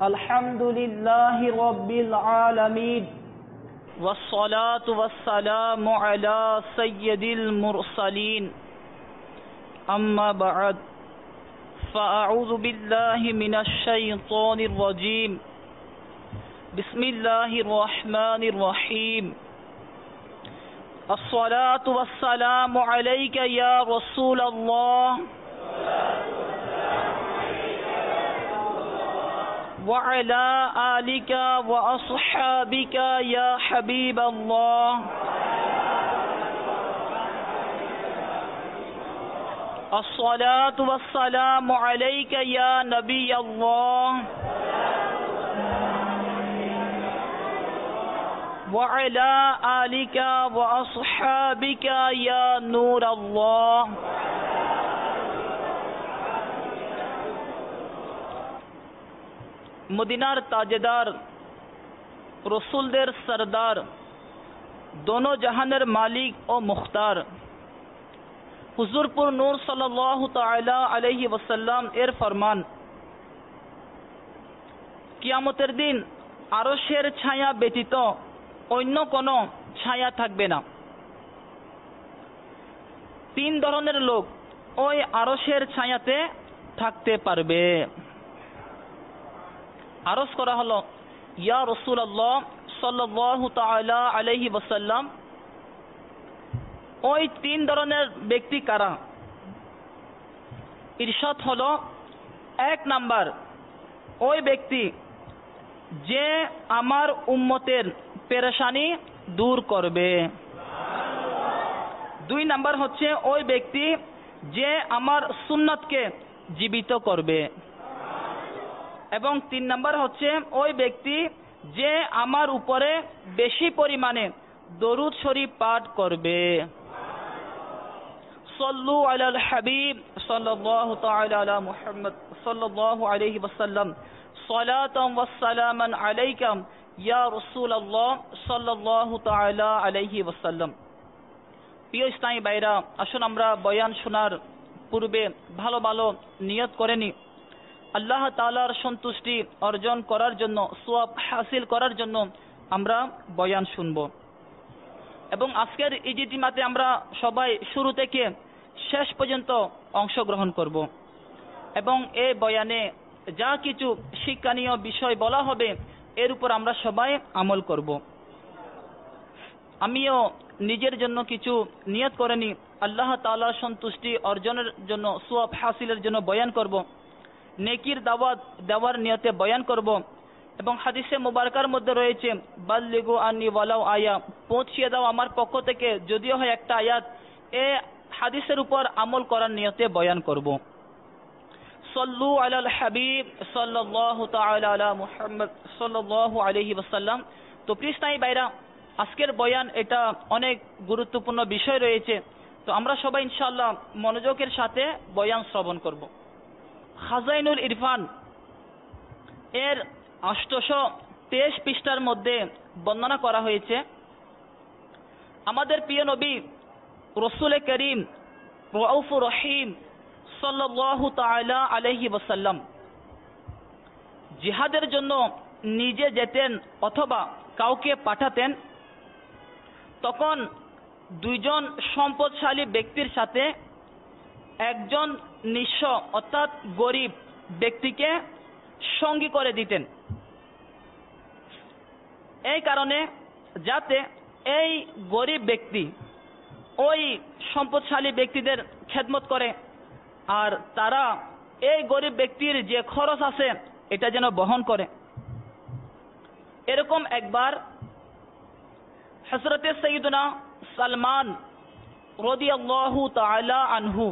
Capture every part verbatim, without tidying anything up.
الحمد لله رب العالمين والصلاة والسلام على سيد المرسلين أما بعد فأعوذ بالله من الشيطان الرجيم بسم الله الرحمن الرحيم الصلاة والسلام عليك يا رسول الله وعلى آلك وأصحابك يا حبيب الله الصلاة والسلام عليك يا نبي الله وعلى آلك وأصحابك يا نور الله মদিনার তাজেদার, রসুলদের সরদার, দোনো জাহানের মালিক ও মুখতার হুজুরপুর নূর সাল্লাল্লাহু তাআলা আলাইহি ওয়াসাল্লাম এর ফরমান, কিয়ামতের দিন আরশের ছায়া ব্যতীত অন্য কোনো ছায়া থাকবে না। তিন ধরনের লোক ওই আরশের ছায়াতে থাকতে পারবে। আরজ করা হলো, ইয়া রাসূলুল্লাহ সাল্লাল্লাহু তাআলা আলাইহি ওয়াসাল্লাম, ওই তিন ধরনের ব্যক্তি কারা? ইরশাদ হলো, এক নাম্বার ওই ব্যক্তি যে আমার উম্মতের পেরেশানি দূর করবে। দুই নাম্বার হচ্ছে ওই ব্যক্তি যে আমার সুন্নাতকে জীবিত করবে। এবং তিন নাম্বার হচ্ছে ওই ব্যক্তি যে আমার উপরে বেশি পরিমাণে দরুদ শরীফ পাঠ করবে। সাল্লু আলাল হাবিব সাল্লাল্লাহু তাআলা আলা মুহাম্মদ সাল্লাল্লাহু আলাইহি ওয়াসাল্লাম সালাতান ওয়া সালামান আলাইকা ইয়া রাসূলুল্লাহ সাল্লাল্লাহু তাআলা আলাইহি ওয়াসাল্লাম। প্রিয় ইসলামী ভাইরা, আসুন আমরা বয়ান শোনার পূর্বে ভালো ভালো নিয়ত করে নিই। আল্লাহ তাআলার সন্তুষ্টি অর্জন করার জন্য, সওয়াব হাসিল করার জন্য আমরা বয়ান শুনব। এবং আজকের ইজতিমাতে আমরা সবাই শুরু থেকে শেষ পর্যন্ত অংশগ্রহণ করব এবং এই বয়ানে যা কিছু শিক্ষণীয় বিষয় বলা হবে এর উপর আমরা সবাই আমল করব। আমিও নিজের জন্য কিছু নিয়ত করে নিই, আল্লাহ তাআলার সন্তুষ্টি অর্জনের জন্য, সওয়াব হাসিলের জন্য বয়ান করব, নেকির দাওয়াত দেওয়ার নিয়তে বয়ান করব। এবং হাদিসে মুবারকার মধ্যে রয়েছে, বাল্লিগু আন্নি ওয়ালাউ আয়া, পৌঁছিয়ে দাও আমার পক্ষ থেকে যদিও হয় একটা আয়াত। এ হাদিসের উপর আমল করার নিয়তে বয়ান করব। সাল্লু আলাল হাবিব সাল্লাল্লাহু তাআলা আলা মুহাম্মদ সাল্লাল্লাহু আলাইহি ওয়াসাল্লাম। তো প্রিয় ইসলামী ভাইরা, আজকের বয়ান এটা অনেক গুরুত্বপূর্ণ বিষয় রয়েছে। তো আমরা সবাই ইনশাআল্লাহ মনোযোগের সাথে বয়ান শ্রবণ করব। খাজাইনুল ইরফান এর আটশো তেইশ পৃষ্ঠার মধ্যে বর্ণনা করা হয়েছে, আমাদের প্রিয় নবী রসুল করিম রউফুর রহিম সাল্লাল্লাহু তাআলা আলাইহি ওয়াসাল্লাম জিহাদের জন্য নিজে যেতেন অথবা কাউকে পাঠাতেন, তখন দুইজন সম্পদশালী ব্যক্তির সাথে একজন নিঃস্ব অর্থাৎ গরিব ব্যক্তিকে সঙ্গী করে দিতেন। এই কারণে যাতে এই গরিব ব্যক্তি ওই সম্পদশালী ব্যক্তিদের খেদমত করে আর তারা এই গরিব ব্যক্তির যে খরচ আছে এটা যেন বহন করে। এরকম একবার হযরতে সাইয়্যিদুনা সালমান রাদিয়াল্লাহু তাআলা আনহু,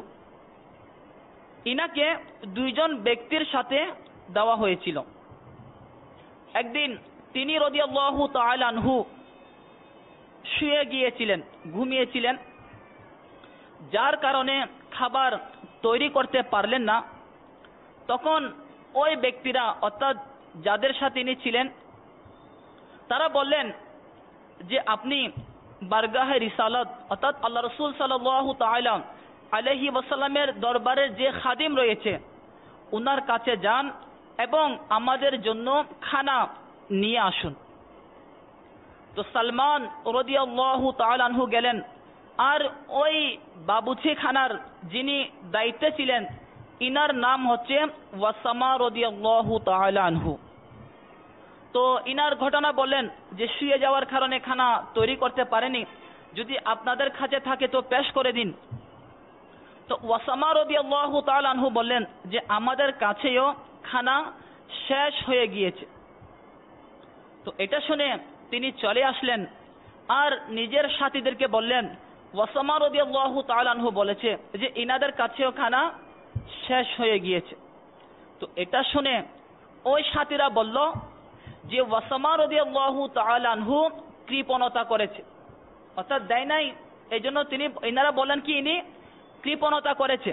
ইনাকে দুইজন ব্যক্তির সাথে দেওয়া হয়েছিল। একদিন তিনি রাদিয়াল্লাহু তাআলা আনহু শুয়ে গিয়েছিলেন, ঘুমিয়েছিলেন, যার কারণে খাবার তৈরি করতে পারলেন না। তখন ওই ব্যক্তিরা অর্থাৎ যাদের সাথে তিনি ছিলেন তারা বললেন যে আপনি বারগাহে রিসালাত অর্থাৎ আল্লাহ রাসূল সাল্লাল্লাহু তাআলা আলাইহি ওয়াসাল্লামের দরবারের যে খাদিম রয়েছে উনার কাছে যান এবং আমাদের জন্য খানা নিয়ে আসুন। তো সালমান রাদিয়াল্লাহু তাআলা আনহু গেলেন, আর ওই বাবুচি খানার যিনি দায়িত্বে ছিলেন ইনার নাম হচ্ছে ওয়াসামা রাদিয়াল্লাহু তাআলা আনহু। তো ইনার ঘটনা বললেন যে শুয়ে যাওয়ার কারণে খানা তৈরি করতে পারেনি, যদি আপনাদের কাছে থাকে তো পেশ করে দিন। তো ওয়াসামা রাদিয়াল্লাহু তাআলা আনহু বললেন যে আমাদের কাছেও খানা শেষ হয়ে গিয়েছে। তো এটা শুনে তিনি চলে আসলেন আর নিজের সাথীদেরকে বললেন, ওয়াসামা রাদিয়াল্লাহু তাআলা আনহু বলেছে যে ইনাদের কাছেও খানা শেষ হয়ে গিয়েছে। তো এটা শুনে ওই সাথীরা বলল যে ওয়াসামা রাদিয়াল্লাহু তাআলা আনহু কৃপণতা করেছে, অর্থাৎ দেয় নাই, এই জন্য তিনি ইনারা বলেন কি ইনি কৃপণতা করেছে।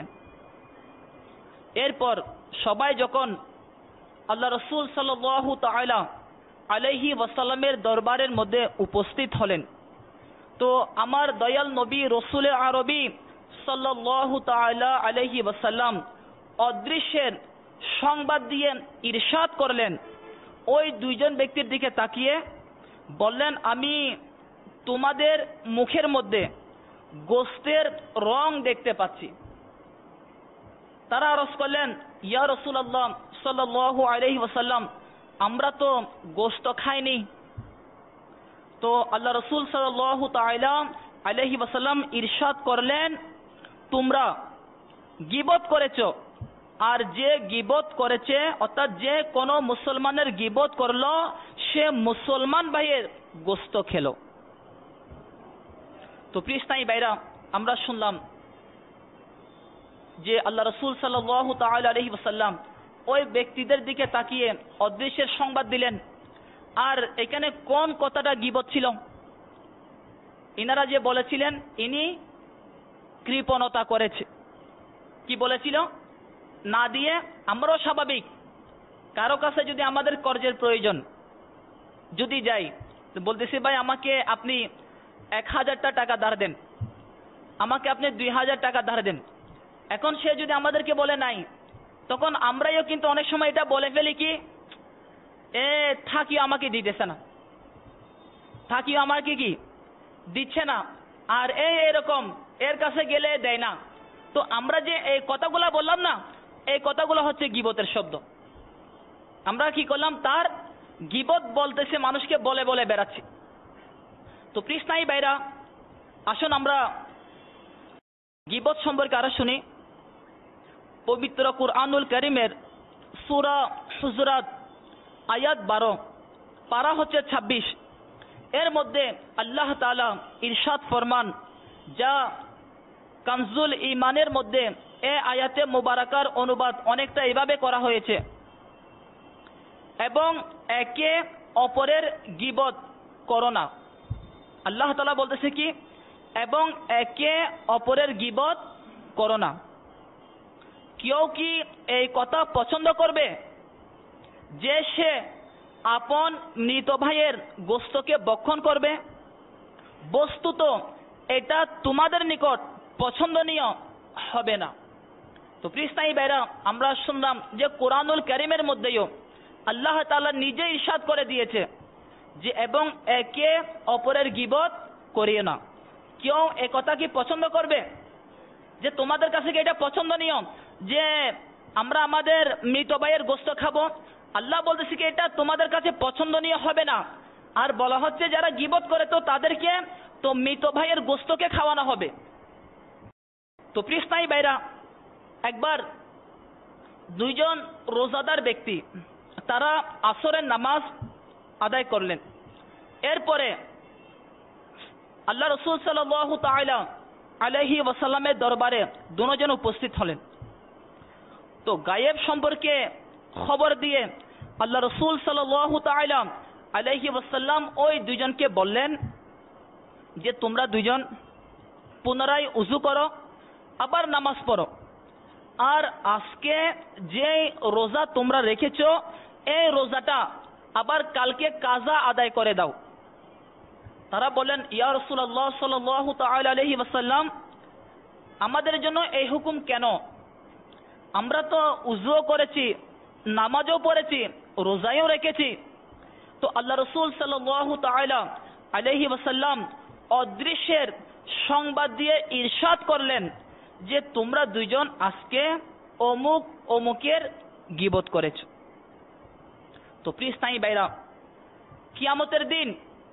এরপর সবাই যখন আল্লাহ রাসূল সাল্লাল্লাহু তাআলা আলাইহি ওয়াসাল্লামের দরবারের মধ্যে উপস্থিত হলেন, তো আমার দয়াল নবী রসুলে আরবি সাল্লাল্লাহু তাআলা আলাইহি ওয়াসাল্লাম অদৃশ্যের সংবাদ দিয়ে ইরশাদ করলেন, ওই দুইজন ব্যক্তির দিকে তাকিয়ে বললেন, আমি তোমাদের মুখের মধ্যে গোশতের রং দেখতে পাচ্ছি। তারা আরজ করলেন, ইয়া রাসূলুল্লাহ সাল্লাল্লাহু আলাইহি ওয়াসাল্লাম, আমরা তো গোশত খাইনি। তো আল্লাহ রাসূল সাল্লাল্লাহু তাআলা আলাইহি ওয়াসাল্লাম ইরশাদ করলেন, তোমরা গীবত করেছো, আর যে গীবত করেছে অর্থাৎ যে কোনো মুসলমানের গীবত করলো সে মুসলমান ভাইয়ের গোশত খেলো। তো প্রিয় ভাইরা, আমরা শুনলাম যে আল্লাহ রাসূল সাল্লাল্লাহু তাআলা আলাইহি ওয়াসাল্লাম ওই ব্যক্তিদের দিকে তাকিয়ে অদৃশ্যের সংবাদ দিলেন। আর এখানে কোন কথাটা গীবত ছিল? ইনারা যে বলেছিলেন ইনি কৃপণতা করেছে। কি বলেছিল? না দিয়ে আমরাও স্বাভাবিক, কারো কাছে যদি আমাদের কর্জের প্রয়োজন যদি যাই, বলতেছি ভাই আমাকে আপনি এক হাজারটা টাকা ধার দেন, আমাকে আপনি দুই হাজার টাকা ধার দেন। এখন সে যদি আমাদেরকে বলে নাই, তখন আমরাও কিন্তু অনেক সময় এটা বলে ফেলি কি, এ থাকিও আমাকে দিতেছে না, থাকিও আমাকে কি দিচ্ছে না, আর এই এরকম এর কাছে গেলে দেয় না। তো আমরা যে এই কথাগুলো বললাম না, এই কথাগুলো হচ্ছে গীবতের শব্দ। আমরা কি করলাম, তার গীবত বলতেছে, মানুষকে বলে বলে বেড়াচ্ছি। তো কৃষ্ণাই ভাইরা, আসুন আমরা গীবত সম্পর্কে আরো শুনি। পবিত্র কুরআনুল কারীমের সূরা হুজুরাত আয়াত বারো, পারা হচ্ছে ছাব্বিশ, এর মধ্যে আল্লাহ তাআলা ইরশাদ ফরমান, যা কানজুল ঈমানের মধ্যে এ আয়াতে মুবারাকার অনুবাদ অনেকটা এভাবে করা হয়েছে, এবং একে অপরের গীবত করো না। আল্লাহ তাআলা বলতেছে কি, এবং একে অপরের গীবত করো না। কেউ কি এই কথা পছন্দ করবে যে সে আপন মৃত ভাইয়ের গোশতকে ভক্ষণ করবে? বস্তুত এটা তোমাদের নিকট পছন্দনীয় হবে না। তো প্রিয় ভাইরা, আমরা শুনলাম যে কোরআনুল কারীমের মধ্যেও আল্লাহ তাআলা নিজে ইরশাদ করে দিয়েছে যে এবং একে অপরের গীবত করিও না। কেউ এ কথা কি পছন্দ করবে যে তোমাদের কাছে কি এটা পছন্দনীয় যে আমরা আমাদের মৃত ভাইয়ের গোশত খাবো? আল্লাহ বলতেছে কি এটা তোমাদের কাছে পছন্দনীয় হবে না। আর বলা হচ্ছে যারা গীবত করে তো তাদেরকে তো মৃত ভাইয়ের গোশতকে খাওয়ানো হবে। তো প্রিয় ভাইরা, একবার দুইজন রোজাদার ব্যক্তি তারা আসরের নামাজ আদায় করলেন। এরপরে আল্লাহ রাসূল সাল্লাল্লাহু তাআলা আলাইহি ওয়াসাল্লামের দরবারে দুজন উপস্থিত হলেন। তো গায়েব সম্পর্কে খবর দিয়ে আল্লাহ রাসূল সাল্লাল্লাহু তাআলা আলাইহি ওয়াসাল্লাম ওই দুইজনকে বললেন যে তোমরা দুইজন পুনরায় উযু করো, আবার নামাজ পড়ো, আর আজকে যে রোজা তোমরা রেখেছো এই রোজাটা আবার কালকে কাজা আদায় করে দাও। তারা বলেন, ইয়া রাসূলুল্লাহ সাল্লাল্লাহু তাআলা আলাইহি ওয়াসাল্লাম, আমাদের জন্য এই হুকুম কেন? আমরা তো উযু করেছি, নামাজও পড়েছি, রোজাও রেখেছি। তো আল্লাহ রসুল সাল্লাল্লাহু তাআলা আলাইহি ওয়াসাল্লাম অদৃশ্যের সংবাদ দিয়ে ইরশাদ করলেন যে তোমরা দুইজন আজকে অমুক অমুকের গীবত করেছ। তো প্রিয় ইসলামী ভাইরা, কিয়ামতের দিন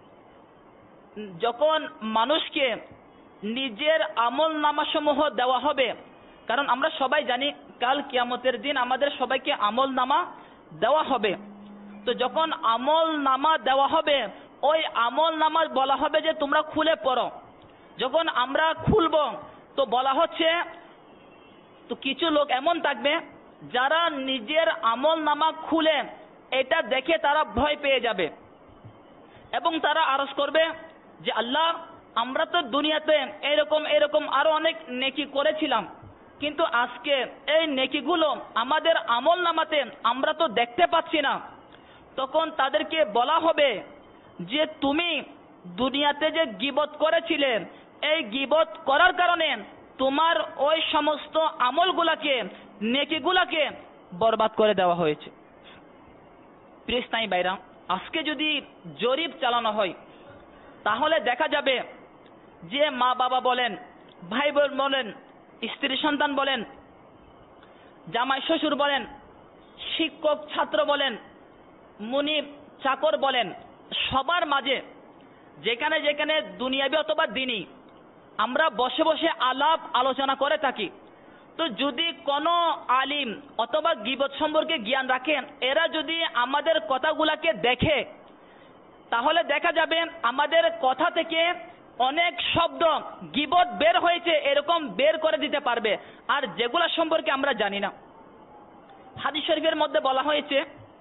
যখন মানুষকে নিজের আমল নামাসমূহ দেওয়া হবে, কারণ আমরা সবাই জানি কাল কিয়ামতের দিন আমাদের সবাইকে আমল নামা দেওয়া হবে। তো যখন আমল নামা দেওয়া হবে, ওই আমল নামা বলা হবে যে তোমরা খুলে পড়ো। যখন আমরা খুলব তো বলা হচ্ছে, তো কিছু লোক এমন থাকবে যারা নিজের আমল নামা খুলে এটা দেখে তারা ভয় পেয়ে যাবে এবং তারা আরজ করবে যে আল্লাহ, আমরা তো দুনিয়াতে এরকম এরকম আরো অনেক নেকি করেছিলাম, কিন্তু আজকে এই নেকিগুলো আমাদের আমল নামাতে আমরা তো দেখতে পাচ্ছি না। তখন তাদেরকে বলা হবে যে তুমি দুনিয়াতে যে গীবত করেছিলে, এই গীবত করার কারণে তোমার ওই সমস্ত আমলগুলাকে, নেকিগুলাকে বরবাদ করে দেওয়া হয়েছে। প্রিয় ইসলামী ভাইরা, আজকে যদি জরিপ চালানো হয় তাহলে দেখা যাবে যে মা বাবা বলেন, ভাই বোন বলেন, স্ত্রী সন্তান বলেন, জামাই শ্বশুর বলেন, শিক্ষক ছাত্র বলেন, মুনিব চাকর বলেন, সবার মাঝে যেখানে যেখানে দুনিয়াবি অথবা দিনী আমরা বসে বসে আলাপ আলোচনা করে থাকি, তো যদি কোনো আলিম অথবা গীবত সম্পর্কে জ্ঞান রাখেন, এরা যদি আমাদের কথাগুলাকে দেখে তাহলে দেখা যাবে আমাদের কথা থেকে অনেক শব্দ গীবত বের হয়েছে এরকম বের করে দিতে পারবে, আর যেগুলা সম্পর্কে আমরা জানি না। হাদিস শরীফের মধ্যে বলা হয়েছে,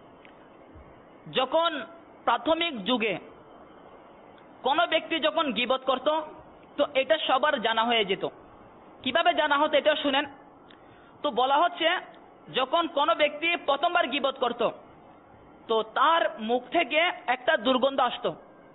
যখন প্রাথমিক যুগে কোনো ব্যক্তি যখন গীবত করত তো এটা সবার জানা হয়ে যেত। কিভাবে জানা হতো এটা শুনেন। তো বলা হচ্ছে, যখন কোনো ব্যক্তি প্রথমবার গীবত করত তো তার মুখ থেকে একটা দুর্গন্ধ আসতো,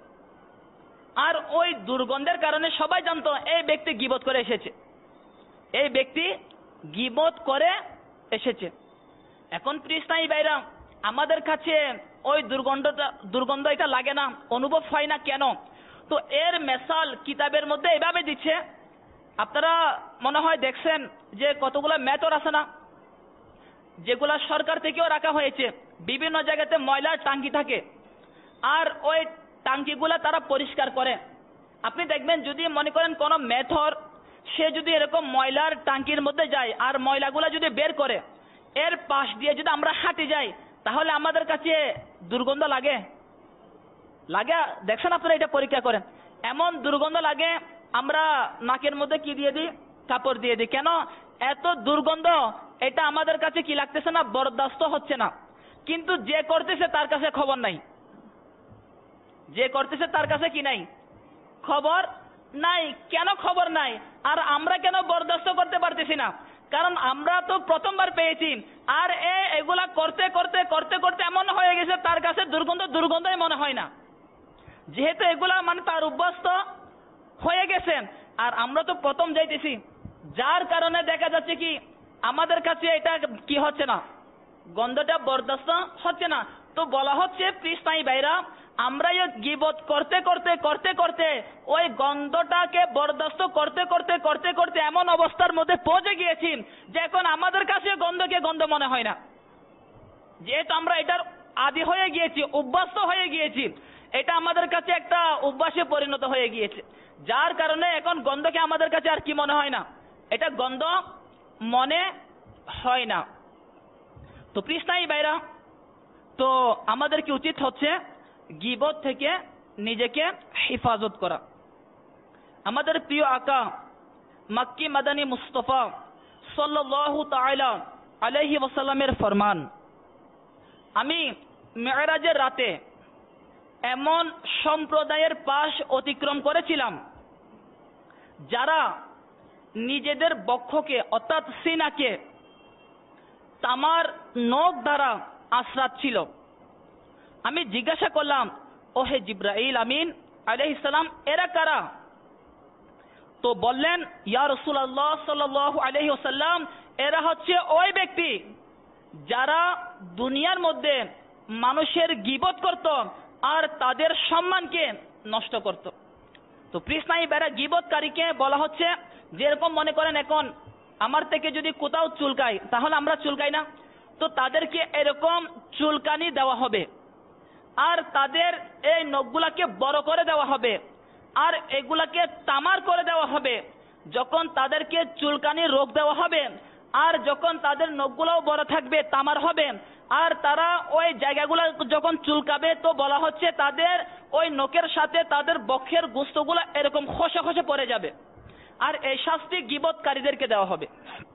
আর ওই দুর্গন্ধের কারণে সবাই জানতো এই ব্যক্তি গীবত করে এসেছে, এই ব্যক্তি গীবত করে এসেছে। এখন প্রিয় ইসলামী ভাইরা, আমাদের কাছে ওই দুর্গন্ধটা দুর্গন্ধ এটা লাগে না, অনুভব হয় না কেন? তো এর মেসাল কিতাবের মধ্যে এভাবে দিচ্ছে, আপনারা মনে হয় দেখছেন যে কতগুলো মেথর আছে না, যেগুলা সরকার থেকেও রাখা হয়েছে, বিভিন্ন জায়গাতে ময়লার টাঙ্কি থাকে, আর ওই টাঙ্কিগুলা তারা পরিষ্কার করে। আপনি দেখবেন যদি মনে করেন কোন মেথর সে যদি এরকম ময়লার টাঙ্কির মধ্যে যায় আর ময়লাগুলা যদি বের করে, এর পাশ দিয়ে যদি আমরা হাঁটি যাই তাহলে আমাদের কাছে দুর্গন্ধ লাগে লাগে দেখছেন আপনারা, এটা পরীক্ষা করেন। এমন দুর্গন্ধ লাগে, আমরা নাকের মধ্যে কি দিয়ে দিই, কাপড় দিয়ে দিই। কেন? এত দুর্গন্ধ, এটা আমাদের কাছে কি লাগতেছে না, বরদাস্ত হচ্ছে না। কিন্তু যে করতেছে তার কাছে খবর নাই, যে করতেছে তার কাছে কি নাই, খবর নাই। কেন খবর নাই? আর আমরা কেন বরদাস্ত করতে পারতেছি না? কারণ আমরা তো প্রথমবার পেয়েছি, আর এ এগুলা করতে করতে করতে করতে এমন হয়ে গেছে তার কাছে দুর্গন্ধ দুর্গন্ধই মনে হয় না, যেহেতু এগুলা মানে তার অভ্যস্ত হয়ে গেছেন। আর আমরা তো প্রথম যাইতেছি, যার কারণে দেখা যাচ্ছে কি আমাদের কাছে এটা কি হচ্ছে না, গন্ধটা বরদাস্ত হচ্ছে না। তো বলা হচ্ছে প্রিস্তাই ভাইরা, আমরা এই গীবত করতে করতে করতে করতে ওই গন্ধটাকে বরদাস্ত করতে করতে করতে করতে এমন অবস্থার মধ্যে পৌঁছে গিয়েছি যে এখন আমাদের কাছে গন্ধকে গন্ধ মনে হয় না, যেহেতু আমরা এটার আদি হয়ে গিয়েছি, অভ্যস্ত হয়ে গিয়েছি। এটা আমাদের কাছে একটা অভ্যাসে পরিণত হয়ে গিয়েছে, যার কারণে এখন গন্ধকে আমাদের কাছে আর কি মনে হয় না, এটা গন্ধ মনে হয় না। তো প্রিস্তাই ভাইরা, তো আমাদের কি উচিত হচ্ছে গীবত থেকে নিজেকে হেফাজত করা। আমাদের প্রিয় আকা মক্কি মাদানী মুস্তাফা সাল্লাল্লাহু তাআলা আলাইহি ওয়াসাল্লামের ফরমান, আমি মেরাজের রাতে এমন সম্প্রদায়ের পাশ অতিক্রম করেছিলাম যারা নিজেদের বক্ষকে অর্থাৎ সিনাকে তামার নখ দ্বারা আশ্রাত ছিল। আমি জিজ্ঞাসা করলাম, ও হে জিব্রাইল আমিন আলাইহিস সালাম, এরা কারা? তো বললেন, ইয়া রাসূলুল্লাহ সাল্লাল্লাহু আলাইহি ওয়াসাল্লাম, এরা হচ্ছে ওই ব্যক্তি যারা দুনিয়ার মধ্যে মানুষের গীবত করত আর তাদের সম্মানকে নষ্ট করত। তো কৃষ্ণাই বেড়া গীবতকারীকে বলা হচ্ছে, যেরকম মনে করেন এখন আমার থেকে যদি কোথাও চুলকায় তাহলে আমরা চুলকাই না, তো তাদেরকে এরকম চুলকানি দেওয়া হবে আর তাদের এই নখগুলাকে বড় করে দেওয়া হবে আর এগুলাকে তামার করে দেওয়া হবে। যখন তাদেরকে চুলকানি রোগ দেওয়া হবে আর যখন তাদের নখগুলোও বড় থাকবে, তামার হবে, আর তারা ওই জায়গাগুলো যখন চুলকাবে তো বলা হচ্ছে তাদের ওই নখের সাথে তাদের বক্ষের গোস্তগুলো এরকম খসে খসে পড়ে যাবে, আর এই শাস্তি গীবতকারীদেরকে দেওয়া হবে।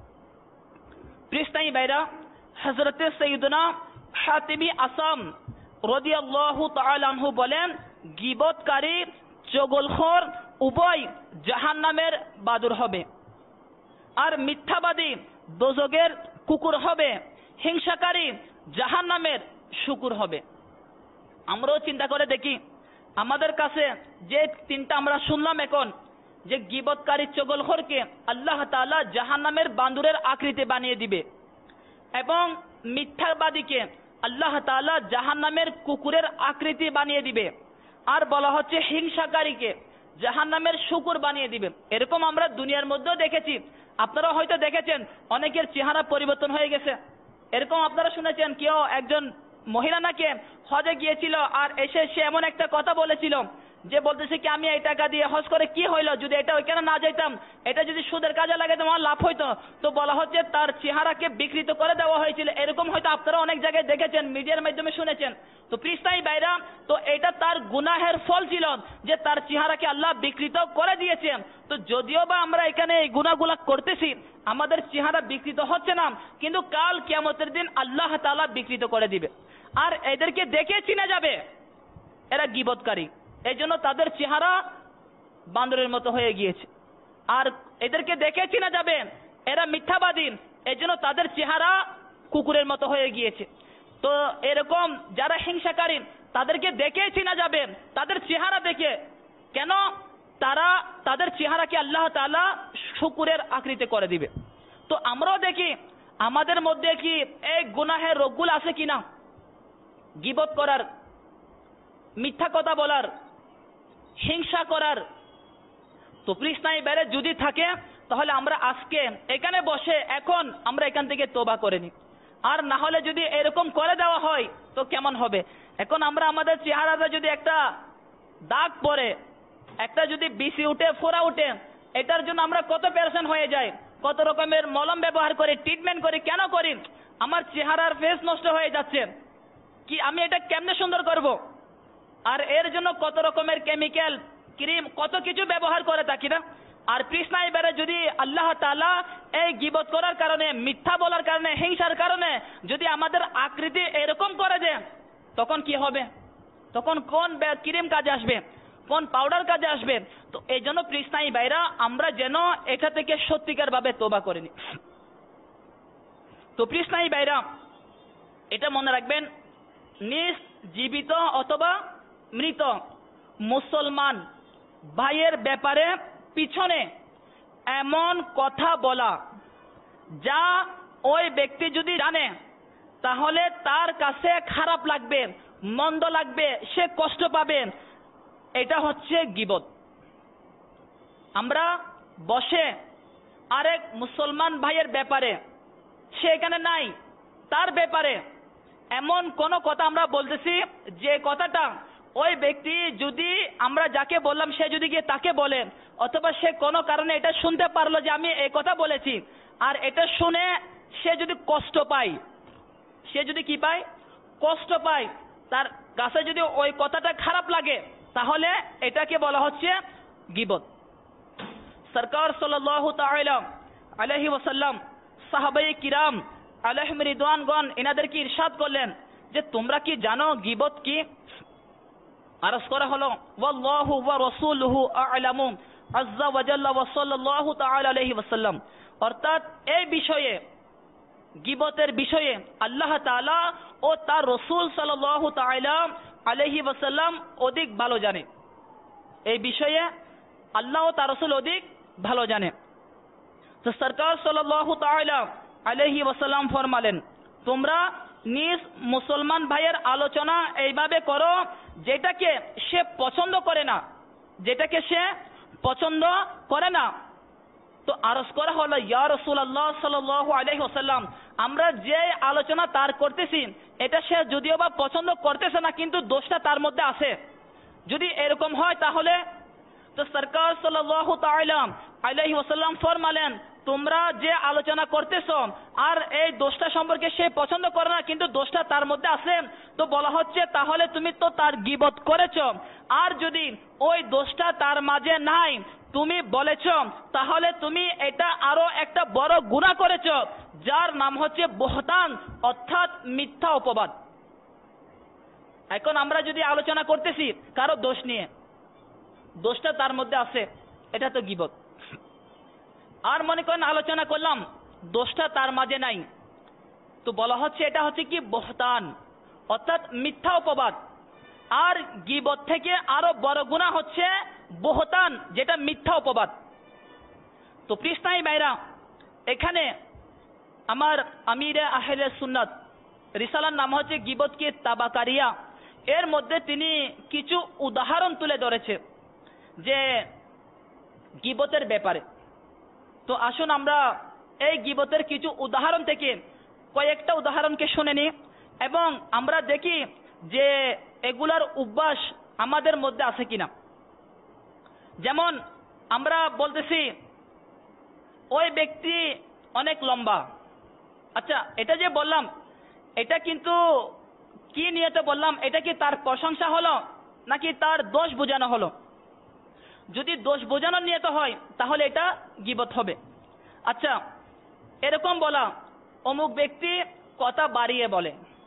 পৃষ্ঠাই ভাইরা, হযরতে সাইয়্যিদুনা হাতিবি আসাম রাদিয়াল্লাহু তাআলা আনহু বলেন, গীবতকারী চগলখোর উভয় জাহান্নামের বাদুর হবে, আর মিথ্যাবাদী দোজখের কুকুর হবে, হিংসাকারী জাহান্নামের শুকুর হবে। আমরাও চিন্তা করে দেখি, আমাদের কাছে যে তিনটা আমরা শুনলাম এখন, যে গীবতকারী চগলখোরকে আল্লাহ তাআলা জাহান্নামের বান্দুরের আকৃতি বানিয়ে দিবে, এবং মিথ্যাবাদীকে আল্লাহ তাআলা জাহান্নামের কুকুরের আকৃতি বানিয়ে দিবে, আর বলা হচ্ছে হিংসাকারীকে জাহান্নামের শুকুর বানিয়ে দিবে। এরকম আমরা দুনিয়ার মধ্যেও দেখেছি, আপনারা হয়তো দেখেছেন অনেকের চেহারা পরিবর্তন হয়ে গেছে। এরকম আপনারা শুনেছেন কেউ একজন মহিলা নাকি হজে গিয়েছিল আর এসে সে এমন একটা কথা বলেছিল যে বলতেছে কি আমি এই টাকা দিয়ে হজ করে কি হইলো, যদি এটা ওইখানে না যেতাম, এটা যদি সুদের কাজে লাগে তো আমার লাভ হইতো। তো বলা হচ্ছে তার চেহারাকে বিকৃত করে দেওয়া হয়েছিল। এরকম হয়তো আপনারা অনেক জায়গায় দেখেছেন, মিডিয়ার মাধ্যমে শুনেছেন। তো পৃষ্ঠাই বাইরা, তো এটা তার গুনাহের ফল ছিল যে তার চেহারাকে আল্লাহ বিকৃত করে দিয়েছেন। তো যদিও বা আমরা এখানে এই গুনাহগুলা করতেছি, আমাদের চেহারা বিকৃত হচ্ছে না, কিন্তু কাল কিয়ামতের দিন আল্লাহ তাআলা বিকৃত করে দিবে, আর এদেরকে দেখে চিনা যাবে এরা গীবতকারী। এই জন্য তাদের চেহারা বান্দরের মতো হয়ে গিয়েছে, আর এদেরকে দেখে চিনা যাবে এরা মিথ্যাবাদী, এই জন্য তাদের চেহারা কুকুরের মতো হয়ে গিয়েছে। তো এরকম যারা হিংসাকারী তাদেরকে দেখে চিনা যাবে তাদের চেহারা দেখে, কেন তারা তাদের চেহারাকে আল্লাহ তাআলা শুকুরের আকৃতি করে দিবে। তো আমরাও দেখি আমাদের মধ্যে কি এই গুনাহের রোগগুলো আছে কিনা, গীবত করার, মিথ্যা কথা বলার, হিংসা করার। তো পৃষ্ঠায় বেড়ে যদি থাকে তাহলে আমরা আজকে এখানে বসে এখন আমরা এখান থেকে তোবা করে নিই, আর না হলে যদি এরকম করে দেওয়া হয় তো কেমন হবে। এখন আমরা আমাদের চেহারাটা যদি একটা দাগ পড়ে, একটা যদি বিসি উঠে, ফোড়া উঠে, এটার জন্য আমরা কত পেরেশান হয়ে যাই, কত রকমের মলম ব্যবহার করি, ট্রিটমেন্ট করি। কেন করি? আমার চেহারার ফেস নষ্ট হয়ে যাচ্ছে, কি আমি এটা কেমনে সুন্দর করব, আর এর জন্য কত রকমের কেমিক্যাল, ক্রিম, কত কিছু ব্যবহার করে থাকি না। আর কৃষ্ণাই বেড়ে যদি আল্লাহ তাআলা এই গীবত করার কারণে, মিথ্যা বলার কারণে, হিংসার কারণে যদি আমাদের আকৃতি এরকম করে দেয় তখন কি হবে? তখন কোন ক্রিম কাজে আসবে, কোন পাউডার কাজে আসবে? তো এই জন্য কৃষ্ণাই ভাইরা আমরা যেন এটা থেকে সত্যিকার ভাবে তোবা করে নিই। তো কৃষ্ণাই ভাইরা এটা মনে রাখবেন, নিজ জীবিত অথবা মৃত মুসলমান ভাইয়ের ব্যাপারে পিছনে এমন কথা বলা যা ওই ব্যক্তি যদি জানে তাহলে তার কাছে খারাপ লাগবে, মন্দ লাগবে, সে কষ্ট পাবে, এটা হচ্ছে গীবত। আমরা বসে আরেক মুসলমান ভাইয়ের ব্যাপারে, সে এখানে নাই, তার ব্যাপারে এমন কোন কথা আমরা বলতেছি যে কথাটা ওই ব্যক্তি যদি, আমরা যাকে বললাম সে যদি গিয়ে তাকে বলে, অথবা সে কোনো কারণে এটা শুনতে পারলো যে আমি এই কথা বলেছি, আর এটা শুনে সে যদি কষ্ট পায়, সে যদি কি পায়, কষ্ট পায়, তার কাছে যদি ওই কথাটা খারাপ লাগে, তাহলে এটাকে বলা হচ্ছে গীবত। সরকার সাল্লাল্লাহু তাআলা আলাইহি ওয়াসাল্লাম সাহাবায়ে কিরাম আলাইহিম রিদওয়ানগণ এনাদেরকে ইরশাদ করলেন যে তোমরা কি জানো গীবত কি? আরজ করা হলো ওয়াল্লাহু ওয়া রাসূলুহু আ'লামু আযজা ওয়া জাল্লা ওয়া সাল্লাল্লাহু তাআলা আলাইহি ওয়াসাল্লাম, অর্থাৎ এই বিষয়ে, গীবতের বিষয়ে আল্লাহ তাআলা ও তার রাসূল সাল্লাল্লাহু তাআলা আলাইহি ওয়াসাল্লাম অধিক ভালো জানে। এই বিষয়ে আল্লাহ ও তার রাসূল অধিক ভালো জানে। তো সরকার সাল্লাল্লাহু তাআলা আলাইহি ওয়াসাল্লাম ফরমালেন তোমরা নিজ মুসলমান ভাইয়ের আলোচনা এইভাবে করো যেটাকে সে পছন্দ করে না, যেটাকে সে পছন্দ করে না। তো আরজ করা হলো, ইয়া রাসূলুল্লাহ সাল্লাল্লাহু আলাইহি ওয়াসাল্লাম, আমরা যে আলোচনা তার করতেছি এটা সে যদিও বা পছন্দ করতেছে না, কিন্তু দোষটা তার মধ্যে আছে। যদি এরকম হয় তাহলে তো সরকার সাল্লাল্লাহু তাআলা আলাইহি ওয়াসাল্লাম ফরমালেন, তোমরা যে আলোচনা করতেছো আর এই দোষটা সম্পর্কে সে পছন্দ করে না, কিন্তু দোষটা তার মধ্যে আছে, তো বলা হচ্ছে তাহলে তুমি তো তার গীবত করেছো। আর যদি ওই দোষটা তার মাঝে নাই, তুমি বলেছ, তাহলে তুমি এটা আরো একটা বড় গুনাহ করেছো, যার নাম হচ্ছে বহতান, অর্থাৎ মিথ্যা অপবাদ। এখন আমরা যদি আলোচনা করতেছি কারো দোষ নিয়ে, দোষটা তার মধ্যে আছে, এটা তো গীবত। আর মনে করেন আলোচনা করলাম দোষটা তার মাঝে নাই, তো বলা হচ্ছে এটা হচ্ছে কি বহতান, অর্থাৎ মিথ্যা অপবাদ। আর গীবত থেকে আরো বড় গুনাহ হচ্ছে বহতান, যেটা মিথ্যা অপবাদ। তো পৃষ্ঠাই ভাইরা, এখানে আমার আমিরে আহলে সুন্নাত রিসালার নাম হচ্ছে গীবত কি তাবাকারিয়া, এর মধ্যে তিনি কিছু উদাহরণ তুলে ধরেছে যে গীবতের ব্যাপারে। তো আসুন আমরা এই গীবতের কিছু উদাহরণ থেকে কয়েকটা উদাহরণকে শুনে নিই এবং আমরা দেখি যে এগুলার অভ্যাস আমাদের মধ্যে আছে কিনা। যেমন আমরা বলতেছি ওই ব্যক্তি অনেক লম্বা, আচ্ছা এটা যে বললাম এটা কিন্তু কি নিয়তে বললাম, এটা কি তার প্রশংসা হলো নাকি তার দোষ বোঝানো হলো? যদি দোষ বোঝানোর নিয়ত হয় তাহলে এটা গীবত হবে। আচ্ছা এরকম বলা, অমুক ব্যক্তি কথা বাড়িয়ে বলে,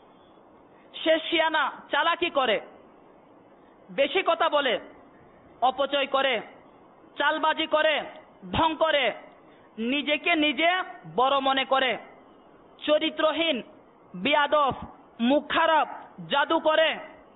সে শিয়ানা চালাকি করে, বেশি কথা বলে, অপচয় করে, চালবাজি করে, ঢং করে, নিজেকে নিজে বড় মনে করে, চরিত্রহীন, বিয়াদব, মুখ খারাপ, জাদু করে,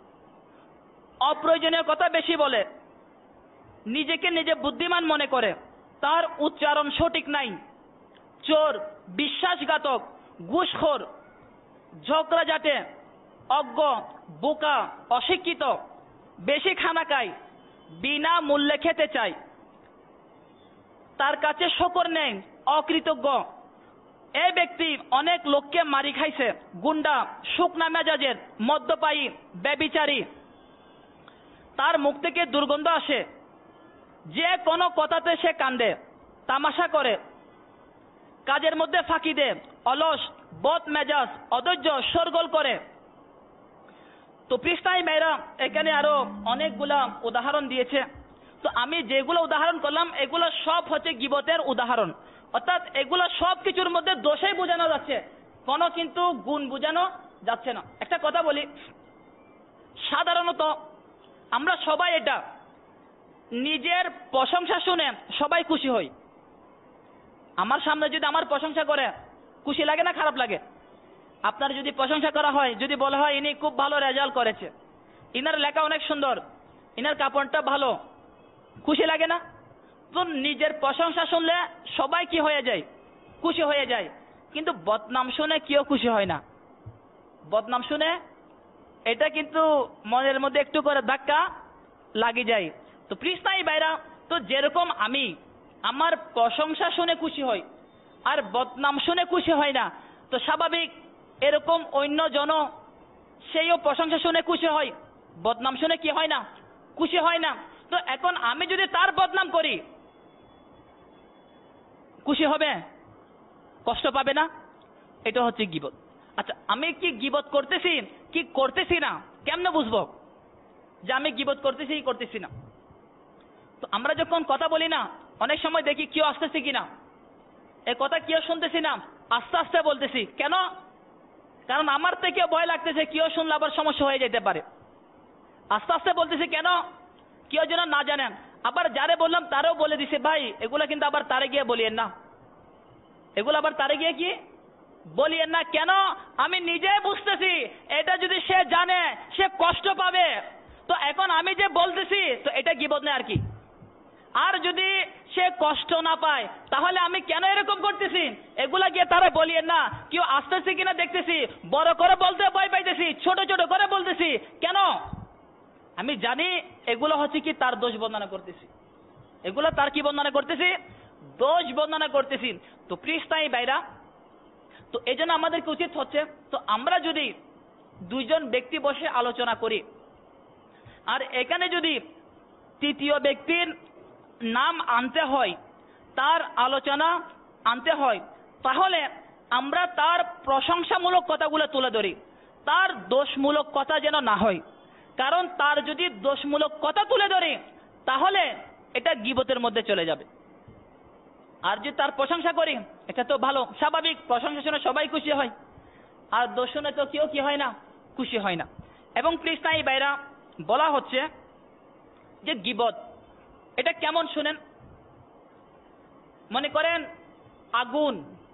অপ্রয়োজনীয় কথা বেশি বলে, নিজেকে নিজে বুদ্ধিমান মনে করে, তার উচ্চারণ সঠিক নাই, চোর, বিশ্বাসঘাতক, ঘুষখোর, ঝগড়াঝাটে, অজ্ঞ, বোকা, অশিক্ষিত, বেশি খানা খায়, বিনা মূল্যে খেতে চায়, তার কাছে শকর নেই, অকৃতজ্ঞ। এই ব্যক্তি অনেক লোককে মারি খাইছে, গুন্ডা, শুকনা মেজাজের, মদ্যপায়ী, ব্যভিচারী, তার মুখ থেকে দুর্গন্ধ আসে, যে কোনো কথাতে সে কান্দে, তামাশা করে, কাজের মধ্যে ফাঁকি দেয়, অলস, বদ মেজাজ, অধৈর্য, শোরগোল করে। তো পৃষ্ঠায় মেয়েরা এখানে আরো অনেকগুলা উদাহরণ দিয়েছে। তো আমি যেগুলো উদাহরণ করলাম এগুলো সব হচ্ছে গীবতের উদাহরণ, অর্থাৎ এগুলো সব কিছুর মধ্যে দোষই বোঝানো যাচ্ছে, কোনো কিন্তু গুণ বোঝানো যাচ্ছে না। একটা কথা বলি, সাধারণত আমরা সবাই এটা নিজের প্রশংসা শুনে সবাই খুশি হই। আমার সামনে যদি আমার প্রশংসা করে খুশি লাগে না খারাপ লাগে? আপনার যদি প্রশংসা করা হয়, যদি বলা হয় ইনি খুব ভালো রেজাল্ট করেছে, ইনার লেখা অনেক সুন্দর, ইনার কাপড়টা ভালো, খুশি লাগে না? তো নিজের প্রশংসা শুনলে সবাই কি হয়ে যায়? খুশি হয়ে যায়। কিন্তু বদনাম শুনে কেউ খুশি হয় না। বদনাম শুনে এটা কিন্তু মনের মধ্যে একটু করে ধাক্কা লাগে যায়। তো পৃষ্ঠাই বাইরা, তো যেরকম আমি আমার প্রশংসা শুনে খুশি হই আর বদনাম শুনে খুশি হয় না, তো স্বাভাবিক এরকম অন্য জন সেইও প্রশংসা শুনে খুশি হয়, বদনাম শুনে কি হয় না? খুশি হয় না। তো এখন আমি যদি তার বদনাম করি খুশি হবে? কষ্ট পাবে না? এটা হচ্ছে গীবত। আচ্ছা আমি কি গীবত করতেছি কি করতেছি না কেমনে বুঝবো যে আমি গীবত করতেছি কি করতেছি না? তো আমরা যখন কথা বলি না, অনেক সময় দেখি কেউ আসতেছে কিনা, এই কথা কেউ শুনতেছি না, আস্তে আস্তে বলতেছি। কেন? কারণ আমার থেকে ভয় লাগতেছে কেউ শুনলে আবার সমস্যা হয়ে যেতে পারে। আস্তে আস্তে বলতেছি কেন? কেউ যেন না জানেন। আবার যারে বললাম তারও বলে দিছে, ভাই এগুলা কিন্তু আবার তারে গিয়ে বলিয়েন না, এগুলো আবার তারে গিয়ে কি বলিয়েন না। কেন? আমি নিজে বুঝতেছি এটা যদি সে জানে সে কষ্ট পাবে। তো এখন আমি যে বলতেছি তো এটা গীবত না আর কি। আর যদি সে কষ্ট না পায়, তাহলে আমি কেন এরকম করতেছি? এগুলা গিয়ে তারা বলিয়ে না, কেউ আসতেছি কিনা দেখতেছি, বড় করে বলতে ভয় পাইতেছি, ছোট ছোট করে বলতেছি কেন? আমি জানি এগুলো হচ্ছে কি তার দোষ বর্ণনা করতেছি, এগুলো তার কি বর্ণনা করতেছি? দোষ বর্ণনা করতেছি। তো প্রিস্তাই ভাইরা, তো এই জন্য আমাদেরকে উচিত হচ্ছে, তো আমরা যদি দুইজন ব্যক্তি বসে আলোচনা করি, আর এখানে যদি তৃতীয় ব্যক্তির নাম আনতে হয়, তার আলোচনা আনতে হয়, তাহলে আমরা তার প্রশংসামূলক কথাগুলো তুলে ধরি, তার দোষমূলক কথা যেন না হয়। কারণ তার যদি দোষমূলক কথা তুলে ধরি, তাহলে এটা গীবতের মধ্যে চলে যাবে। আর যদি তার প্রশংসা করি, এটা তো ভালো, স্বাভাবিক, প্রশংসা শুনে সবাই খুশি হয়, আর দোষ শুনে তো কেউ কি হয় না, খুশি হয় না। এবং প্লিজ নাই ভাইরা, বলা হচ্ছে যে গীবত এটা কেমন শুনেন। মনে করেন আগুন,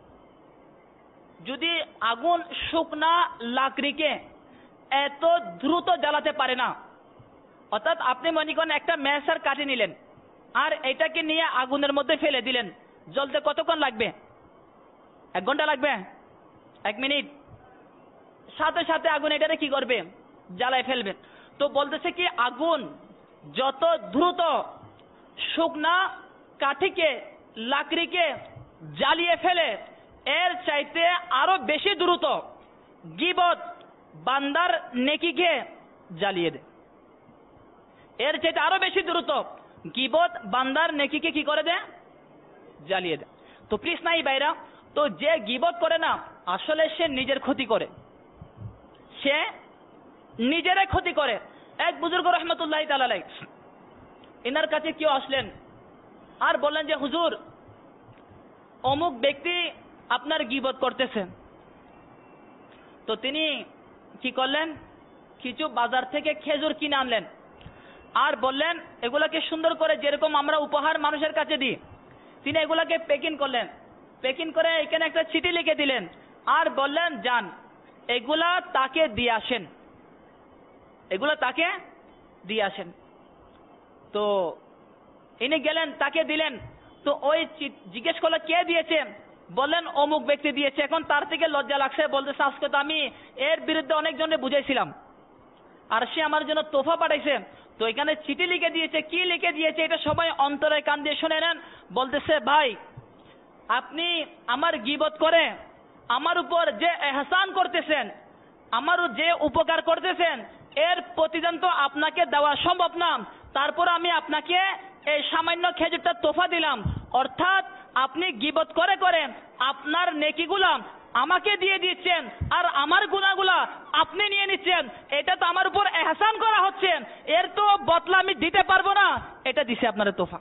যদি আগুন শুকনা লাকড়িকে এত দ্রুত জ্বালাতে পারে না, অর্থাৎ আপনি মনে করেন একটা মেসার কাঠি নিলেন, আর এটাকে নিয়ে আগুনের মধ্যে ফেলে দিলেন, জ্বলতে কতক্ষণ লাগবে? এক ঘন্টা লাগবে? এক মিনিট? সাথে সাথে আগুন এটারে কি করবে? জ্বালায় ফেলবে। তো বলতেছে কি আগুন যত দ্রুত শুকনা কাঠিকে, লাকড়িকে জ্বালিয়ে ফেলে, এর চাইতে আরো বেশি দ্রুত গীবত বান্দার নেকিকে জ্বালিয়ে দেয়। এর চাইতে আরো বেশি দ্রুত গীবত বান্দার নেকিকে কি করে দেয়? জ্বালিয়ে দেয়। তো প্লিজ নাই ভাইরা, তো যে গীবত করে না, আসলে সে নিজের ক্ষতি করে, সে নিজেরাই ক্ষতি করে। এক বুজুর্গ রহমতুল্লাহ তাআলা আলাইহি, এনার কাছে কেউ আসলেন আর বললেন যে হুজুর, অমুক ব্যক্তি আপনার গীবত করতেছে। তো তিনি কি করলেন? কিছু বাজার থেকে খেজুর কিনে আনলেন, আর বললেন এগুলাকে সুন্দর করে, যেরকম আমরা উপহার মানুষের কাছে দিই, তিনি এগুলাকে প্যাকিং করলেন। প্যাকিং করে এখানে একটা চিঠি লিখে দিলেন, আর বললেন যান এগুলা তাকে দিয়ে আসেন, এগুলা তাকে দিয়ে আসেন। তো ইনি গেলেন, তাকে দিলেন। তো ওই জিজ্ঞেস করলো কে দিয়েছে? বললেন অমুক ব্যক্তি দিয়েছে। এখন তার থেকে লজ্জা লাগছে, বলতেছে আজকে তো আমি এর বিরুদ্ধে অনেকজনে বুঝাইছিলাম, আর সে আমার জন্য তোফা পাঠাইছে। তো এখানে চিঠি লিখে দিয়েছে, কি লিখে দিয়েছে এটা সবাই অন্তরে কান দিয়ে শুনে নেন। বলতেছে ভাই, আপনি আমার গীবত করে আমার উপর যে এহসান করতেছেন, আমার যে উপকার করতেছেন, এর প্রতিদান তো আপনাকে দেওয়া সম্ভব না। তারপর আমি আপনাকে এই সামান্য খেজুরটা তোফা দিলাম, অর্থাৎ আপনি গীবত করে করে আপনার নেকিগুলা আমাকে দিয়ে দিচ্ছেন, আর আমার গুনাহগুলা আপনি নিয়ে নিচ্ছেন। এটা তো আমার উপর এহসান করা হচ্ছে, এর তো বদলা আমি দিতে পারবো না, এটা দিছে আপনার তোফা।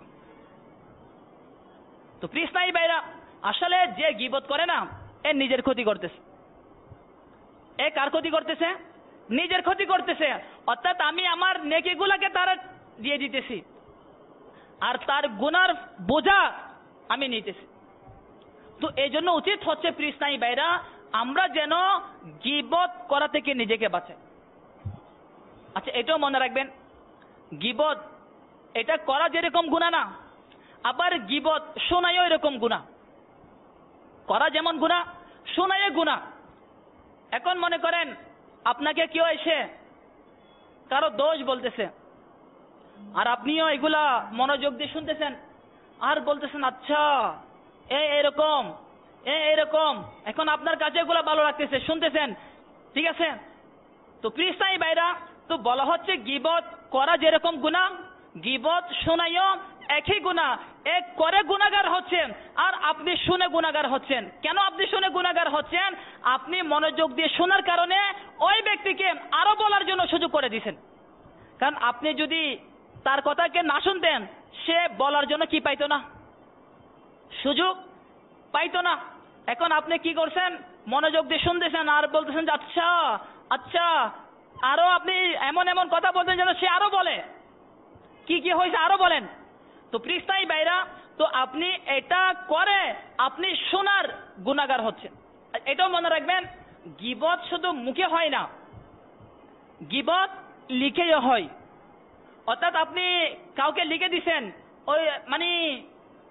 তো প্লিজ নাই ভাইরা, আসলে যে গীবত করে না, এ নিজের ক্ষতি করতেছে। এ কার ক্ষতি করতেছে? নিজের ক্ষতি করতেছে। অর্থাৎ আমি আমার নেকিগুলাকে তার দিয়ে দিতেছি, আর তার গুনার বোঝা আমি নিতেছি। তো এই জন্য উচিত হচ্ছে প্লিজ নাই ভাইরা, আমরা যেন গীবত করা থেকে নিজেকে বাঁচাই। আচ্ছা, এটাও মনে রাখবেন, গীবত এটা করা যেরকম গুনাহ না, আবার গীবত শোনায়ও এরকম গুনাহ। করা যেমন গুনাহ, শোনায়ও গুনাহ। এখন মনে করেন আপনাকে কেউ এসে কারো দোষ বলতেছে, আর আপনিও এগুলা মনোযোগ দিয়ে শুনতেছেন, আর বলতেছেন আচ্ছা এ এরকম, এ এরকম। এখন আপনার কাছে এগুলা ভালো লাগতেছে, শুনতেছেন, ঠিক আছে। তো প্লিজ নাই ভাইরা, তো বলা হচ্ছে গীবত করা যেরকম গুনাহ, গীবত শোনায়ও একই গুনাহ। এক করে গুনাহগার হচ্ছেন, আর আপনি শুনে গুনাহগার হচ্ছেন। কেন আপনি শুনে গুনাহগার হচ্ছেন? আপনি মনোযোগ দিয়ে শোনার কারণে ওই ব্যক্তিকে আরো বলার জন্য সুযোগ করে দিয়েছেন। কারণ আপনি যদি তার কথাকে না শুনতেন, সে বলার জন্য কি পাইতো না? সুযোগ পাইতো না। এখন আপনি কি করছেন? মনোযোগ দিয়ে শুনতেছেন, আর বলতেছেন যে আচ্ছা আচ্ছা, আরো আপনি এমন এমন কথা বলতেন যেন সে আরো বলে, কি কি হয়েছে আরো বলেন। তো প্লিজ তাই ভাইরা, তো আপনি এটা করে আপনি শোনার গুনাহগার হচ্ছেন। এটাও মনে রাখবেন, গীবত শুধু মুখে হয় না, গীবত লিখেও হয়। অর্থাৎ আপনি কাউকে লিখে দিছেন, ওই মানে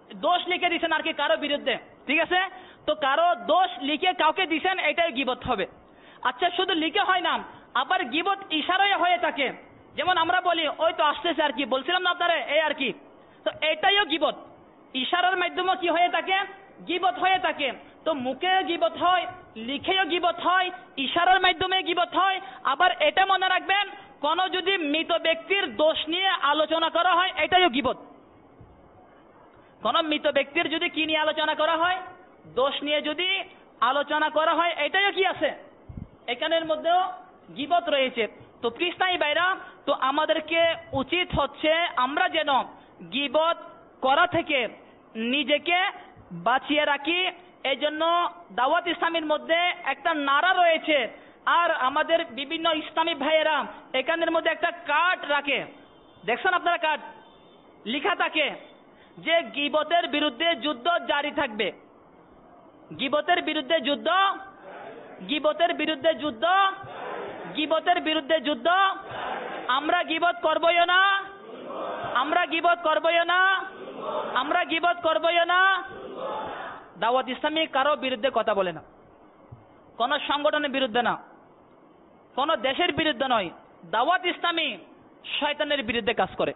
দোষ লিখে দিছেন আর কি কারো বিরুদ্ধে, ঠিক আছে? তো কারো দোষ লিখে কাউকে দিছেন, এটাই গিবত হবে। আচ্ছা, শুধু লিখে হয় না, আবার গিবত ইশারায় হয়ে থাকে। যেমন আমরা বলি ওই তো আসতেছে আর কি, বলছিলাম না আপনারা এই আর কি, তো এটাইও গিবত। ইশারার মাধ্যমে কি হয়ে থাকে? গিবত হয়ে থাকে। তো মুখে গিবত হয়, লিখেও গিবত হয়, ইশারার মাধ্যমে গিবত হয়। আবার এটা মনে রাখবেন, কোন যদি মৃত ব্যক্তির দোষ নিয়ে আলোচনা করা হয়, এটাইও গিবত। কোন মৃত ব্যক্তির যদি কি নিয়ে আলোচনা করা হয়, দোষ নিয়ে যদি আলোচনা করা হয়, এটাইও কি আছে? এখানের মধ্যেও গিবত রয়েছে। তো কৃষ্ণাই ভাইরা, তো আমাদেরকে উচিত হচ্ছে আমরা যেন গিবত করা থেকে নিজেকে বাঁচিয়ে রাখি। এই জন্য দাওয়াত ইসলামের মধ্যে একটা নারা রয়েছে, আর আমাদের বিভিন্ন ইসলামী ভাইয়েরা এখানের মধ্যে একটা কার্ড রাখে, দেখছেন আপনারা কার্ড লিখা থাকে যে গিবতের বিরুদ্ধে যুদ্ধ জারি থাকবে, গিবতের বিরুদ্ধে যুদ্ধ, গিবতের বিরুদ্ধে যুদ্ধ, গিবতের বিরুদ্ধে যুদ্ধ। আমরা গিবত করবই না, আমরা গিবত করবই না, আমরা গিবত করবই না। দাওয়াত ইসলামী কারো বিরুদ্ধে কথা বলে না, কোন সংগঠনের বিরুদ্ধে না, কোন দেশের বিরুদ্ধে নয়। দাওয়াত ইসলামী শয়তানের বিরুদ্ধে কাজ করে।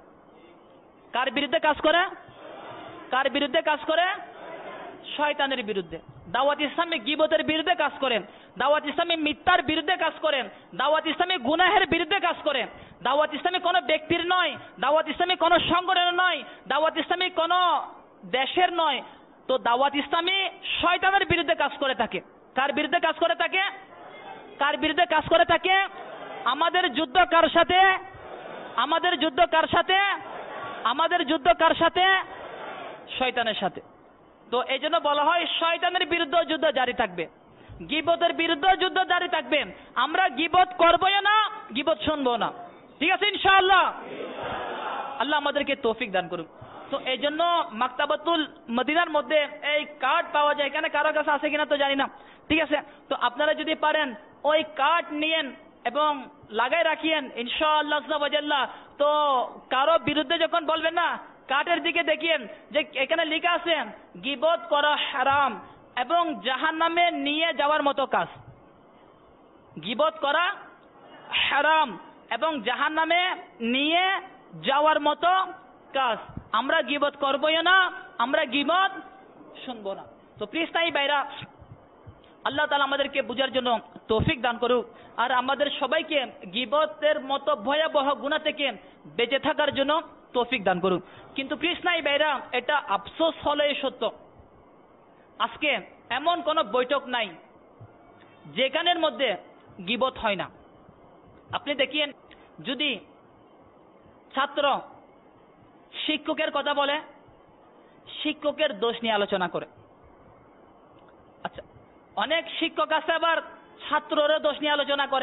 কার বিরুদ্ধে কাজ করে? কার বিরুদ্ধে কাজ করে? শয়তানের বিরুদ্ধে। দাওয়াত ইসলামী গীবতের বিরুদ্ধে কাজ করেন, দাওয়াত ইসলামী মিথ্যার বিরুদ্ধে কাজ করেন, দাওয়াত ইসলামী গুনাহের বিরুদ্ধে কাজ করেন। দাওয়াত ইসলামী কোনো ব্যক্তির নয়, দাওয়াত ইসলামী কোনো সংগঠনের নয়, দাওয়াত ইসলামী কোনো দেশের নয়। তো দাওয়াত ইসলামী শয়তানের বিরুদ্ধে কাজ করে থাকে। কার বিরুদ্ধে কাজ করে থাকে? কার বিরুদ্ধে কাজ করে থাকে? আমাদের যুদ্ধ কার সাথে? আমাদের যুদ্ধ কার সাথে? আমাদের যুদ্ধ কার সাথে? শয়তানের সাথে। তো এই জন্য বলা হয় শয়তানের বিরুদ্ধে যুদ্ধ জারি থাকবে, গীবতের বিরুদ্ধে যুদ্ধ জারি থাকবে। আমরা গীবত করবই না, গীবত শুনবো না, ঠিক আছে ইনশাআল্লাহ? আল্লাহ আমাদেরকে তৌফিক দান করুন। তো এই জন্য মাকতাবাতুল মদিনার মধ্যে এই কার্ড পাওয়া যায়, এখানে কারো কাছে আছে কিনা তো জানি না, ঠিক আছে? তো আপনারা যদি পারেন ওই কার্ড নিয়েন এবং লাগাই রাখিয়েন ইনশাআল্লাহ। তো কারো বিরুদ্ধে যখন বলবেন না, কার্ডের দিকে দেখিয়েন যে এখানে লেখা আছে গীবত করা হারাম এবং জাহান্নামে নিয়ে যাওয়ার মতো কাজ। গীবত করা হারাম এবং জাহান্নামে নিয়ে যাওয়ার মতো কাজ। আমরা গীবত করবই না, আমরা গীবত শুনবো না। তো প্লিজ তাই ভাইরা, আল্লাহ তাআলা আমাদেরকে বুঝার জন্য তৌফিক দান করুক, আর আমাদের সবাইকে গীবতের মতো ভয়াবহ গুনাহ থেকে বেঁচে থাকার জন্য তৌফিক দান করুক। কিন্তু কৃষ্ণাই ভাইরা, এটা আফসোস হলেই সত্য, আজকে এমন কোন বৈঠক নাই যেখানের মধ্যে গীবত হয় না। আপনি দেখিয়েন, যদি ছাত্র শিক্ষকের কথা বলে, শিক্ষকের দোষ নিয়ে আলোচনা করে। আচ্ছা, অনেক শিক্ষক আছে আবার ছাত্ররা দোষ নিয়ে আলোচনা করে।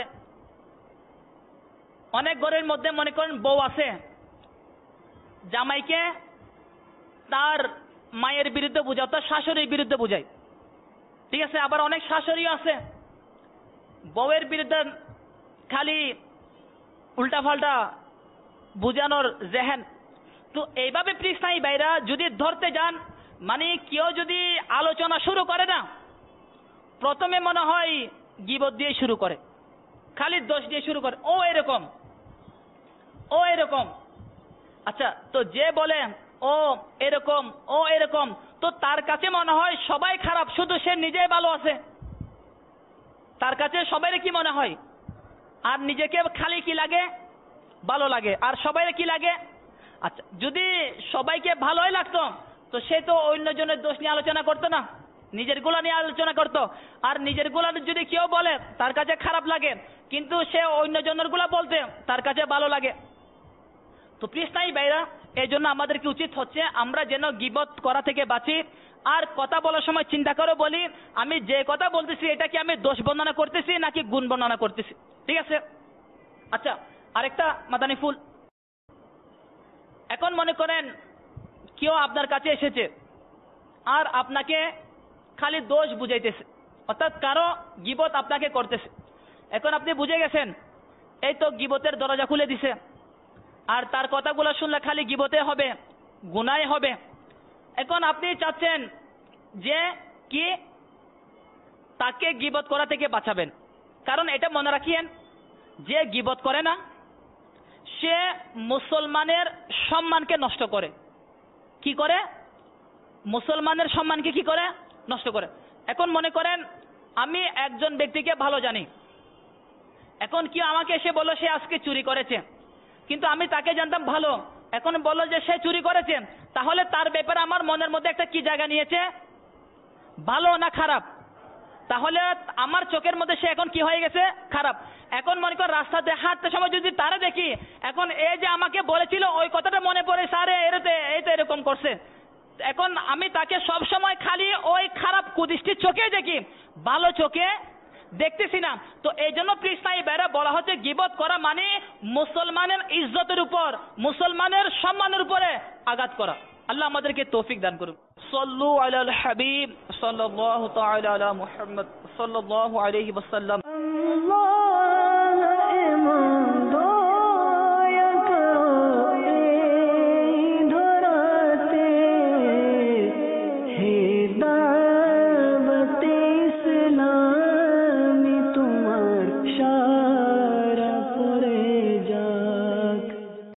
অনেক ঘরের মধ্যে মনে করেন বউ আছে, জামাইকে তার মায়ের বিরুদ্ধে বুঝায়, তার শাশুড়ির বিরুদ্ধে বুঝায়, ঠিক আছে? আবার অনেক শাশুড়িও আছে বউয়ের বিরুদ্ধে খালি উল্টাপাল্টা বুঝানোর জেহেন। তো এইভাবে প্লিজ নাই ভাইরা, যদি ধরতে যান, মানে কেউ যদি আলোচনা শুরু করে না, প্রথমে মনে হয় গীবত দিয়ে শুরু করে, খালি দোষ দিয়ে শুরু করে, ও এরকম, ও এরকম। আচ্ছা, তো যে বলে ও এরকম, ও এরকম, তো তার কাছে মনে হয় সবাই খারাপ, শুধু সে নিজেই ভালো আছে। তার কাছে সবাই কি মনে হয়? আর নিজেকে খালি কি লাগে? ভালো লাগে। আর সবাই কি লাগে? আচ্ছা, যদি সবাইকে ভালোই লাগতো তো সে তো অন্যজনের দোষ নিয়ে আলোচনা করতো না, নিজের গুলা নিয়ে আলোচনা করতো। আর নিজের গুলা যদি কেউ বলে তার কাছে খারাপ লাগে, কিন্তু সে অন্যজনের গুলা বলতে তার কাছে ভালো লাগে। তো প্লিজ নাই ভাইরা, এই জন্য আমাদেরকে উচিত হচ্ছে আমরা যেন গীবত করা থেকে বাঁচি। আর কথা বলার সময় চিন্তা করে বলি, আমি যে কথা বলতেছি এটা কি আমি দোষ বর্ণনা করতেছি নাকি গুণ বর্ণনা করতেছি, ঠিক আছে? আচ্ছা, আরেকটা মাদানী ফুল, এখন মনে করেন কেউ আপনার কাছে এসেছে আর আপনাকে খালি দোষ বুঝাইতেছে, অর্থাৎ কারো গীবত আপনাকে করতেছে। এখন আপনি বুঝে গেছেন এই তো গীবতের দরজা খুলে দিছে, আর তার কথাগুলো শুনলে খালি গীবতে হবে, গুনাহ হবে। এখন আপনি চাচ্ছেন যে কি তাকে গীবত করা থেকে বাঁচাবেন, কারণ এটা মনে রাখিয়েন যে গীবত করে না সে মুসলমানের সম্মানকে নষ্ট করে। কি করে? মুসলমানের সম্মানকে কি করে? নষ্ট করে। এখন মনে করেন আমি একজন ব্যক্তিকে ভালো জানি, এখন কি আমাকে এসে বললো সে আজকে চুরি করেছে, কিন্তু আমি তাকে জানতাম ভালো, এখন বললো যে সে চুরি করেছে, তাহলে তার ব্যাপারে আমার মনের মধ্যে একটা কি জায়গা নিয়েছে? ভালো না খারাপ? তাহলে আমার চোখের মধ্যে সে এখন কি হয়ে গেছে? খারাপ। এখন মনে কর রাস্তাতে হাঁটতে সময় যদি তারা দেখি, এখন এই যে আমাকে বলেছিল ওই কথাটা মনে পড়ে, স্যারে এরতে এই তো এরকম করছে, এখন আমি তাকে সব সময় খালি ওই খারাপ কুদৃষ্টির চোখে দেখি, ভালো চোখে দেখতেছি না। তো এই জন্য কৃষ্ণাই বেড়া বলা হচ্ছে গীবত করা মানে মুসলমানের ইজ্জতের উপর, মুসলমানের সম্মানের উপরে আঘাত করা। আল্লাহ আমাদেরকে তৌফিক দান করুন। সাল্লু আলাল হাবিব সাল্লাল্লাহু তাআলা আলা মুহাম্মদ সাল্লাল্লাহু আলাইহি ওয়াসাল্লাম। ধরাতে হে দা